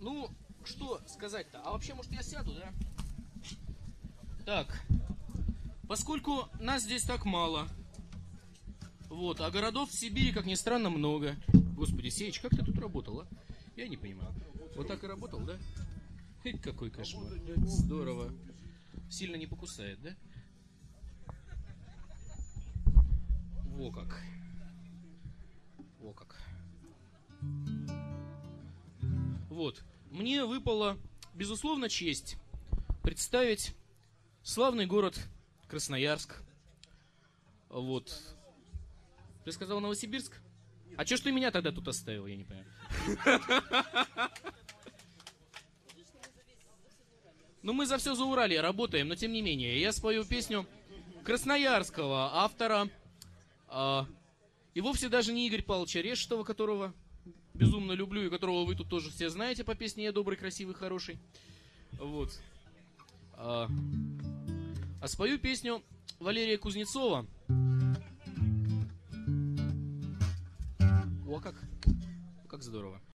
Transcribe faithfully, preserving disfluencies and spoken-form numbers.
Ну, что сказать-то? А вообще, может, я сяду, да? Так, поскольку нас здесь так мало, вот, а городов в Сибири, как ни странно, много. Господи, Сеич, как ты тут работал, а? Я не понимаю. Вот так и работал, да? Хе, какой кошмар. Здорово. Сильно не покусает, да? Во как. Во как. Вот. Мне выпала, безусловно, честь представить славный город Красноярск. Вот. Ты сказал Новосибирск? А чё ж ты меня тогда тут оставил, я не понимаю. Ну мы за все за Уралье работаем, но тем не менее. Я спою песню красноярского автора. А, и вовсе даже не Игорь Павловича Решетова, которого безумно люблю, и которого вы тут тоже все знаете по песне «Я добрый, красивый, хороший». Вот. А, а спою песню Валерия Кузнецова. О, как, как здорово.